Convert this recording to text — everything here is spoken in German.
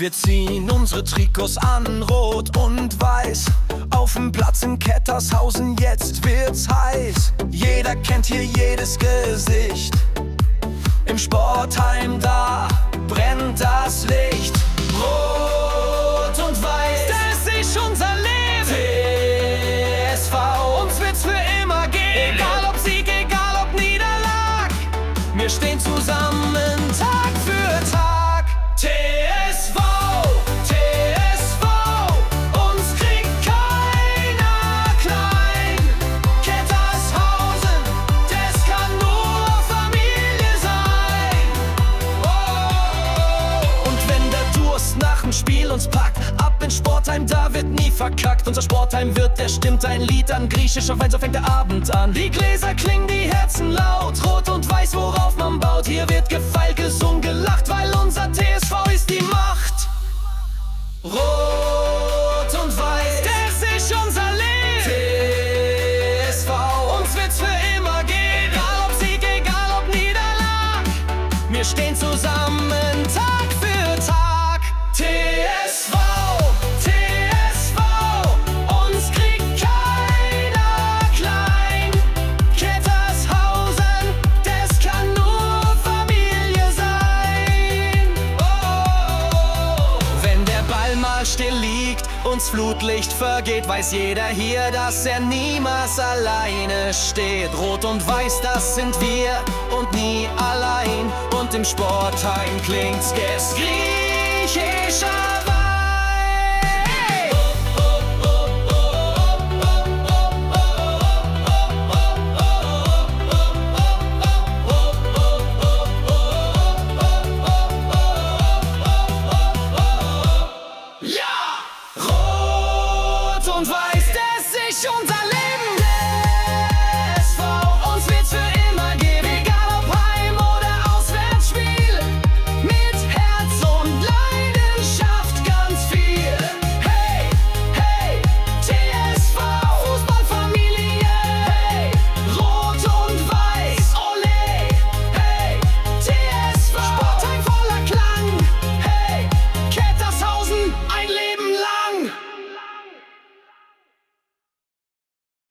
Wir ziehen unsere Trikots an, rot und weiß. Auf dem Platz in Kettershausen, jetzt wird's heiß. Jeder kennt hier jedes Gesicht. Im Sportheim, da brennt das Licht. Rot und weiß, das ist unser Leben. TSV, uns wird's für immer geben. Egal ob Sieg, egal ob Niederlag, wir stehen zusammen Tag für Tag. TSV, TSV, uns kriegt keiner klein. Kettershausen, das kann nur Familie sein. Oh. Und wenn der Durst nach dem Spiel uns packt, ab ins Sportheim, da wird nie verkackt. Unser Sportheim wird, der stimmt ein Lied an griechischer Wein, so fängt der Abend an. Die Gläser klingen, die Herzen laut, rot und weiß, worauf man baut. Hier wird gefeilt, gesungen, gelacht, weil unser TSV ist die Macht. Rot und weiß, das ist unser Leben. TSV, uns wird's für immer geben. Egal ob Sieg, egal ob Niederlag, wir stehen zusammen Tag für Tag. TSV, TSV, uns kriegt keiner klein. Kettershausen, das kann nur Familie sein. Oh. Wenn der Ball mal still liegt, uns Flutlicht vergeht, weiß jeder hier, dass er niemals alleine steht. Rot und weiß, das sind wir und nie allein. Und im Sportheim klingt's griechischer